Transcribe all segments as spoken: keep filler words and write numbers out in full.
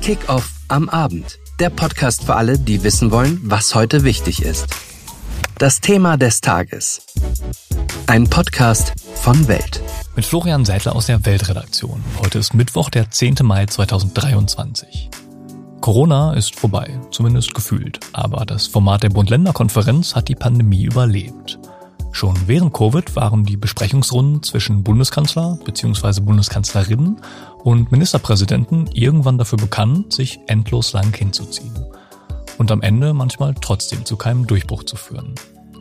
Kick-Off am Abend. Der Podcast für alle, die wissen wollen, was heute wichtig ist. Das Thema des Tages. Ein Podcast von Welt. Mit Florian Seidler aus der Weltredaktion. Heute ist Mittwoch, der zehnten Mai zweitausenddreiundzwanzig. Corona ist vorbei, zumindest gefühlt. Aber das Format der Bund-Länder-Konferenz hat die Pandemie überlebt. Schon während Covid waren die Besprechungsrunden zwischen Bundeskanzler bzw. Bundeskanzlerinnen und Ministerpräsidenten irgendwann dafür bekannt, sich endlos lang hinzuziehen. Und am Ende manchmal trotzdem zu keinem Durchbruch zu führen.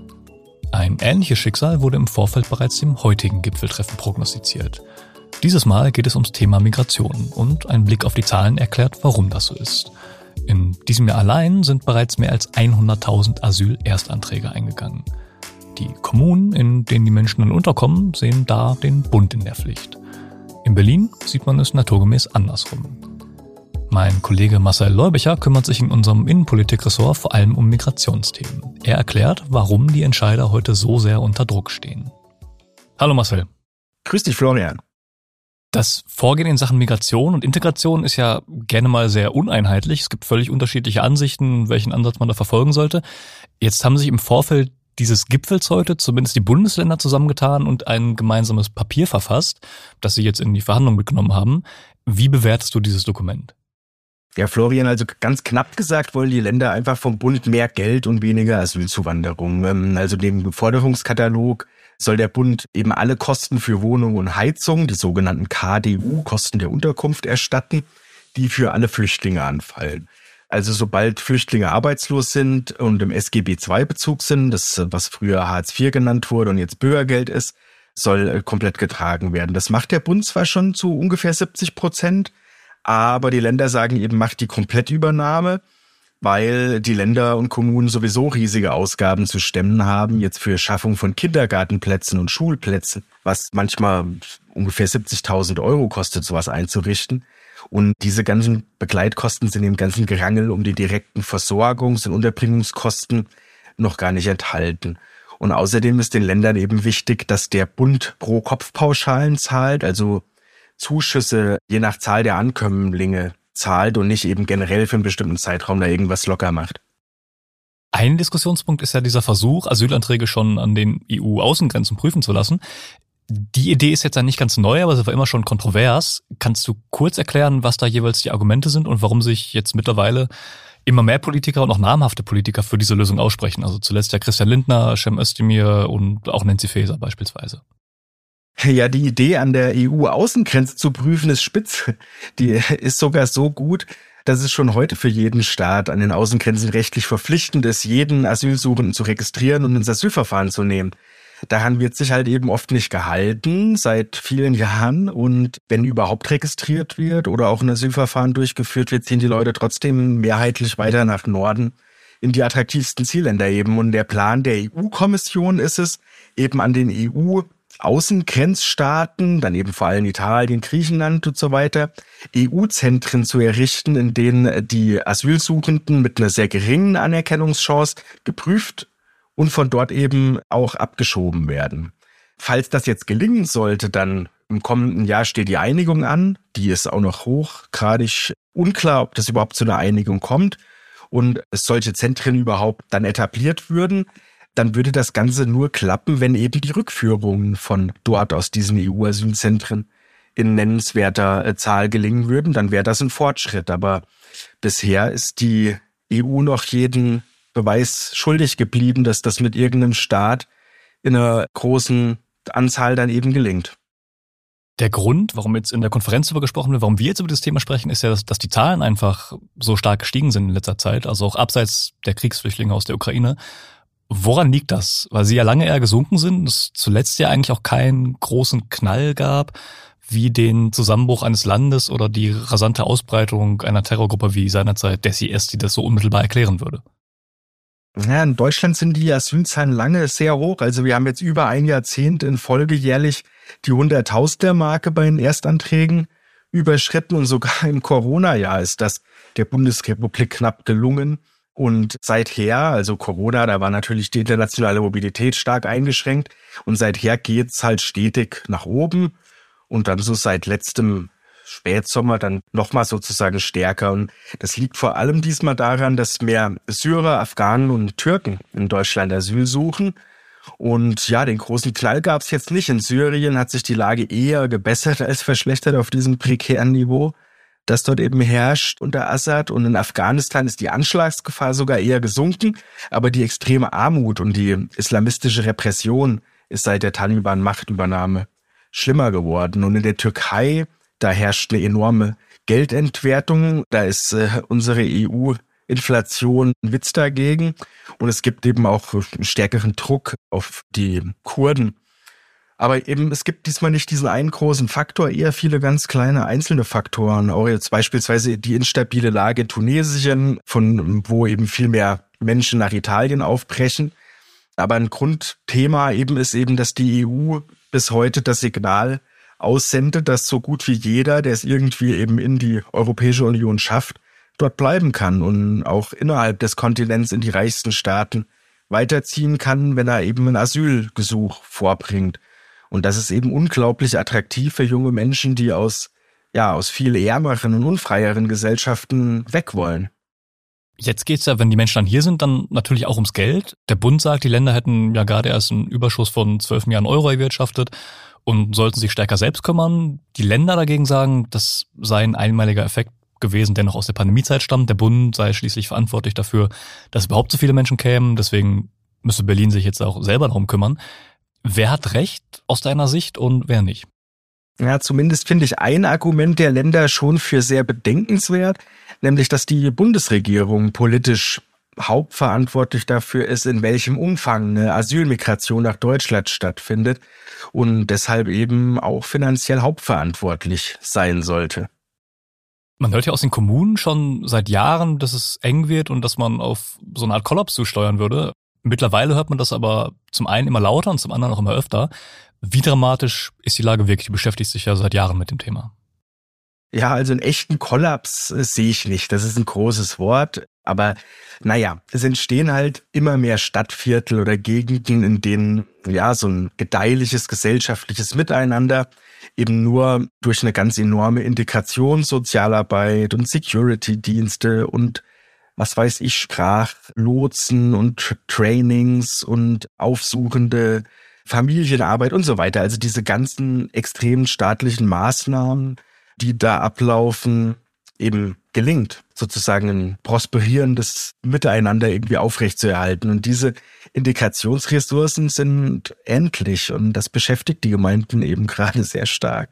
Ein ähnliches Schicksal wurde im Vorfeld bereits dem heutigen Gipfeltreffen prognostiziert. Dieses Mal geht es ums Thema Migration und ein Blick auf die Zahlen erklärt, warum das so ist. In diesem Jahr allein sind bereits mehr als hunderttausend Asyl-Erstanträge eingegangen. Die Kommunen, in denen die Menschen dann unterkommen, sehen da den Bund in der Pflicht. In Berlin sieht man es naturgemäß andersrum. Mein Kollege Marcel Leubicher kümmert sich in unserem Innenpolitik-Ressort vor allem um Migrationsthemen. Er erklärt, warum die Entscheider heute so sehr unter Druck stehen. Hallo Marcel. Grüß dich, Florian. Das Vorgehen in Sachen Migration und Integration ist ja gerne mal sehr uneinheitlich. Es gibt völlig unterschiedliche Ansichten, welchen Ansatz man da verfolgen sollte. Jetzt haben sich im Vorfeld dieses Gipfels heute zumindest die Bundesländer zusammengetan und ein gemeinsames Papier verfasst, das sie jetzt in die Verhandlungen mitgenommen haben. Wie bewertest du dieses Dokument? Ja, Florian, also ganz knapp gesagt wollen die Länder einfach vom Bund mehr Geld und weniger Asylzuwanderung. Also dem Forderungskatalog soll der Bund eben alle Kosten für Wohnung und Heizung, die sogenannten K D U, Kosten der Unterkunft, erstatten, die für alle Flüchtlinge anfallen. Also sobald Flüchtlinge arbeitslos sind und im S G B zwei Bezug sind, das was früher Hartz vier genannt wurde und jetzt Bürgergeld ist, soll komplett getragen werden. Das macht der Bund zwar schon zu ungefähr siebzig Prozent, aber die Länder sagen eben, macht die Komplettübernahme, weil die Länder und Kommunen sowieso riesige Ausgaben zu stemmen haben, jetzt für Schaffung von Kindergartenplätzen und Schulplätzen, was manchmal ungefähr siebzigtausend Euro kostet, sowas einzurichten. Und diese ganzen Begleitkosten sind im ganzen Gerangel um die direkten Versorgungs- und Unterbringungskosten noch gar nicht enthalten. Und außerdem ist den Ländern eben wichtig, dass der Bund pro Kopf Pauschalen zahlt, also Zuschüsse je nach Zahl der Ankömmlinge zahlt und nicht eben generell für einen bestimmten Zeitraum da irgendwas locker macht. Ein Diskussionspunkt ist ja dieser Versuch, Asylanträge schon an den E U-Außengrenzen prüfen zu lassen. Die Idee ist jetzt ja nicht ganz neu, aber sie war immer schon kontrovers. Kannst du kurz erklären, was da jeweils die Argumente sind und warum sich jetzt mittlerweile immer mehr Politiker und auch namhafte Politiker für diese Lösung aussprechen? Also zuletzt ja Christian Lindner, Cem Özdemir und auch Nancy Faeser beispielsweise. Ja, die Idee, an der E U-Außengrenze zu prüfen, ist spitz. Die ist sogar so gut, dass es schon heute für jeden Staat an den Außengrenzen rechtlich verpflichtend ist, jeden Asylsuchenden zu registrieren und ins Asylverfahren zu nehmen. Daran wird sich halt eben oft nicht gehalten, seit vielen Jahren. Und wenn überhaupt registriert wird oder auch ein Asylverfahren durchgeführt wird, ziehen die Leute trotzdem mehrheitlich weiter nach Norden in die attraktivsten Zielländer eben. Und der Plan der E U-Kommission ist es, eben an den E U-Außengrenzstaaten, dann eben vor allem Italien, Griechenland und so weiter, E U-Zentren zu errichten, in denen die Asylsuchenden mit einer sehr geringen Anerkennungschance geprüft und von dort eben auch abgeschoben werden. Falls das jetzt gelingen sollte, dann im kommenden Jahr steht die Einigung an. Die ist auch noch hochgradig unklar, ob das überhaupt zu einer Einigung kommt und es solche Zentren überhaupt dann etabliert würden. Dann würde das Ganze nur klappen, wenn eben die Rückführungen von dort aus diesen E U-Asylzentren in nennenswerter Zahl gelingen würden. Dann wäre das ein Fortschritt. Aber bisher ist die E U noch jeden Beweis schuldig geblieben, dass das mit irgendeinem Staat in einer großen Anzahl dann eben gelingt. Der Grund, warum jetzt in der Konferenz darüber gesprochen wird, warum wir jetzt über das Thema sprechen, ist ja, dass, dass die Zahlen einfach so stark gestiegen sind in letzter Zeit, also auch abseits der Kriegsflüchtlinge aus der Ukraine. Woran liegt das? Weil sie ja lange eher gesunken sind, es zuletzt ja eigentlich auch keinen großen Knall gab, wie den Zusammenbruch eines Landes oder die rasante Ausbreitung einer Terrorgruppe wie seinerzeit der I S, die das so unmittelbar erklären würde. Ja, in Deutschland sind die Asylzahlen lange sehr hoch. Also wir haben jetzt über ein Jahrzehnt in Folge jährlich die Hunderttausender-Marke bei den Erstanträgen überschritten. Und sogar im Corona-Jahr ist das der Bundesrepublik knapp gelungen. Und seither, also Corona, da war natürlich die internationale Mobilität stark eingeschränkt. Und seither geht's halt stetig nach oben. Und dann so seit letztem Spätsommer dann nochmal sozusagen stärker. Und das liegt vor allem diesmal daran, dass mehr Syrer, Afghanen und Türken in Deutschland Asyl suchen. Und ja, den großen Knall gab es jetzt nicht. In Syrien hat sich die Lage eher gebessert als verschlechtert auf diesem prekären Niveau, das dort eben herrscht unter Assad. Und in Afghanistan ist die Anschlagsgefahr sogar eher gesunken. Aber die extreme Armut und die islamistische Repression ist seit der Taliban-Machtübernahme schlimmer geworden. Und in der Türkei, da herrscht eine enorme Geldentwertung. Da ist äh, unsere E U-Inflation ein Witz dagegen. Und es gibt eben auch einen stärkeren Druck auf die Kurden. Aber eben, es gibt diesmal nicht diesen einen großen Faktor, eher viele ganz kleine einzelne Faktoren. Auch jetzt beispielsweise die instabile Lage in Tunesien, von wo eben viel mehr Menschen nach Italien aufbrechen. Aber ein Grundthema eben ist eben, dass die E U bis heute das Signal aussendet, dass so gut wie jeder, der es irgendwie eben in die Europäische Union schafft, dort bleiben kann und auch innerhalb des Kontinents in die reichsten Staaten weiterziehen kann, wenn er eben ein Asylgesuch vorbringt. Und das ist eben unglaublich attraktiv für junge Menschen, die aus, ja, aus viel ärmeren und unfreieren Gesellschaften weg wollen. Jetzt geht's ja, wenn die Menschen dann hier sind, dann natürlich auch ums Geld. Der Bund sagt, die Länder hätten ja gerade erst einen Überschuss von zwölf Milliarden Euro erwirtschaftet und sollten sich stärker selbst kümmern. Die Länder dagegen sagen, das sei ein einmaliger Effekt gewesen, der noch aus der Pandemiezeit stammt. Der Bund sei schließlich verantwortlich dafür, dass überhaupt so viele Menschen kämen. Deswegen müsste Berlin sich jetzt auch selber darum kümmern. Wer hat recht aus deiner Sicht und wer nicht? Ja, zumindest finde ich ein Argument der Länder schon für sehr bedenkenswert, nämlich, dass die Bundesregierung politisch hauptverantwortlich dafür ist, in welchem Umfang eine Asylmigration nach Deutschland stattfindet und deshalb eben auch finanziell hauptverantwortlich sein sollte. Man hört ja aus den Kommunen schon seit Jahren, dass es eng wird und dass man auf so eine Art Kollaps zusteuern würde. Mittlerweile hört man das aber zum einen immer lauter und zum anderen auch immer öfter. Wie dramatisch ist die Lage wirklich? Du beschäftigst dich ja seit Jahren mit dem Thema. Ja, also einen echten Kollaps äh, sehe ich nicht. Das ist ein großes Wort. Aber naja, es entstehen halt immer mehr Stadtviertel oder Gegenden, in denen ja so ein gedeihliches gesellschaftliches Miteinander eben nur durch eine ganz enorme Integration, Sozialarbeit und Security-Dienste und was weiß ich, Sprachlotsen und Trainings und aufsuchende Familienarbeit und so weiter. Also diese ganzen extremen staatlichen Maßnahmen, die da ablaufen, eben gelingt, sozusagen ein prosperierendes Miteinander irgendwie aufrechtzuerhalten. Und diese Integrationsressourcen sind endlich und das beschäftigt die Gemeinden eben gerade sehr stark.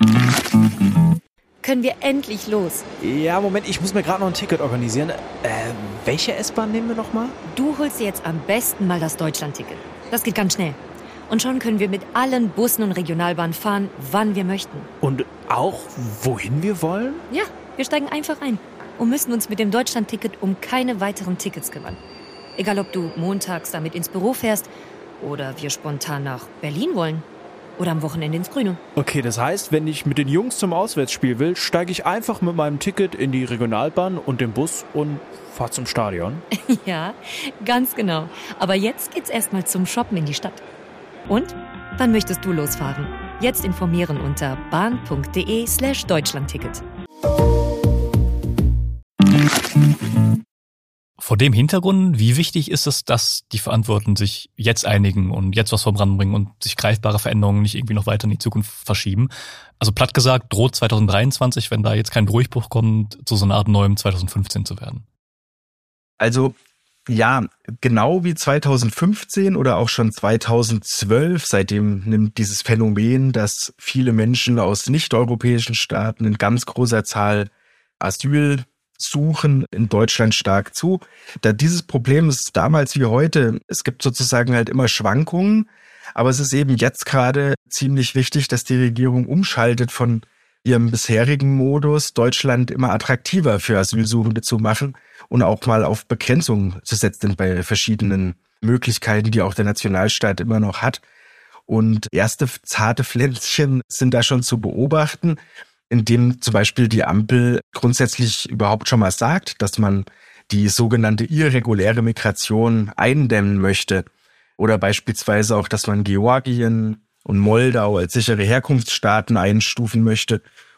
Können wir endlich los? Ja, Moment, ich muss mir gerade noch ein Ticket organisieren. Äh, welche S-Bahn nehmen wir nochmal? Du holst dir jetzt am besten mal das Deutschland-Ticket. Das geht ganz schnell. Und schon können wir mit allen Bussen und Regionalbahnen fahren, wann wir möchten. Und auch wohin wir wollen? Ja, wir steigen einfach ein und müssen uns mit dem Deutschland-Ticket um keine weiteren Tickets kümmern. Egal, ob du montags damit ins Büro fährst oder wir spontan nach Berlin wollen. Oder am Wochenende ins Grüne. Okay, das heißt, wenn ich mit den Jungs zum Auswärtsspiel will, steige ich einfach mit meinem Ticket in die Regionalbahn und den Bus und fahre zum Stadion. Ja, ganz genau. Aber jetzt geht's erstmal zum Shoppen in die Stadt. Und? Wann möchtest du losfahren? Jetzt informieren unter bahn.de slash Deutschlandticket. Vor dem Hintergrund, wie wichtig ist es, dass die Verantwortlichen sich jetzt einigen und jetzt was voranbringen und sich greifbare Veränderungen nicht irgendwie noch weiter in die Zukunft verschieben? Also platt gesagt, droht zwanzig dreiundzwanzig, wenn da jetzt kein Durchbruch kommt, zu so einer Art neuem zwanzig fünfzehn zu werden. Also ja, genau wie zwanzig fünfzehn oder auch schon zwanzig zwölf, seitdem nimmt dieses Phänomen, dass viele Menschen aus nicht-europäischen Staaten in ganz großer Zahl Asyl suchen, in Deutschland stark zu. Da dieses Problem ist damals wie heute, es gibt sozusagen halt immer Schwankungen, aber es ist eben jetzt gerade ziemlich wichtig, dass die Regierung umschaltet von ihrem bisherigen Modus, Deutschland immer attraktiver für Asylsuchende zu machen und auch mal auf Begrenzungen zu setzen bei verschiedenen Möglichkeiten, die auch der Nationalstaat immer noch hat. Und erste zarte Pflänzchen sind da schon zu beobachten, indem zum Beispiel die Ampel grundsätzlich überhaupt schon mal sagt, dass man die sogenannte irreguläre Migration eindämmen möchte. Oder beispielsweise auch, dass man Georgien und Moldau als sichere Herkunftsstaaten einstufen möchte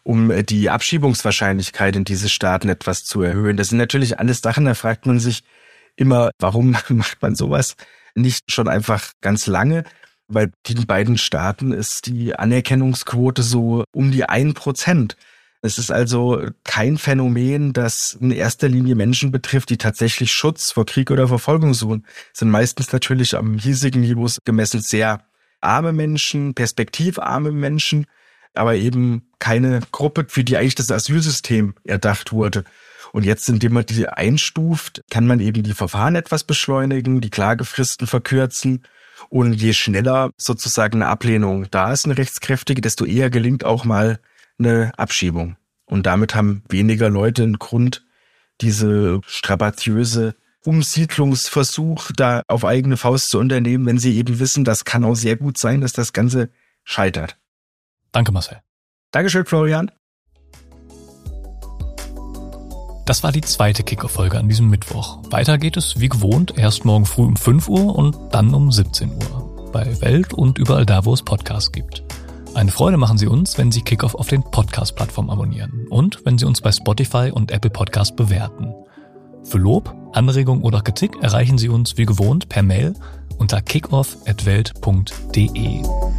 um die Abschiebungswahrscheinlichkeit in diese Staaten etwas zu erhöhen. Das sind natürlich alles Sachen, da fragt man sich immer, warum macht man sowas nicht schon einfach ganz lange? Weil in beiden Staaten ist die Anerkennungsquote so um die ein Prozent. Es ist also kein Phänomen, das in erster Linie Menschen betrifft, die tatsächlich Schutz vor Krieg oder Verfolgung suchen. Es sind meistens natürlich am hiesigen Niveau gemessen sehr arme Menschen, perspektivarme Menschen, aber eben keine Gruppe, für die eigentlich das Asylsystem erdacht wurde. Und jetzt, indem man die einstuft, kann man eben die Verfahren etwas beschleunigen, die Klagefristen verkürzen. Und je schneller sozusagen eine Ablehnung da ist, eine rechtskräftige, desto eher gelingt auch mal eine Abschiebung. Und damit haben weniger Leute einen Grund, diese strapaziöse Umsiedlungsversuch da auf eigene Faust zu unternehmen, wenn sie eben wissen, das kann auch sehr gut sein, dass das Ganze scheitert. Danke, Marcel. Dankeschön, Florian. Das war die zweite Kick-Off-Folge an diesem Mittwoch. Weiter geht es wie gewohnt erst morgen früh um fünf Uhr und dann um siebzehn Uhr. Bei Welt und überall da, wo es Podcasts gibt. Eine Freude machen Sie uns, wenn Sie Kick-Off auf den Podcast-Plattformen abonnieren und wenn Sie uns bei Spotify und Apple Podcast bewerten. Für Lob, Anregung oder Kritik erreichen Sie uns wie gewohnt per Mail unter kickoff at welt punkt de.